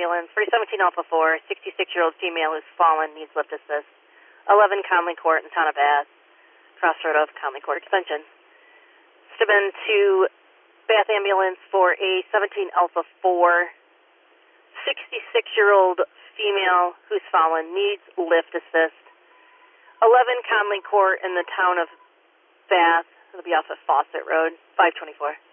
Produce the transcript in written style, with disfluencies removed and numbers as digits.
ambulance for 17 Alpha 4, 66-year-old female who's fallen, needs lift assist. 11 Conley Court in Town of Bath, crossroad of Conley Court Extension. Steuben to Bath ambulance for a 17 Alpha 4, 66-year-old female who's fallen, needs lift assist. 11 Conley Court in the Town of Bath. It'll be off of Fawcett Road, 524.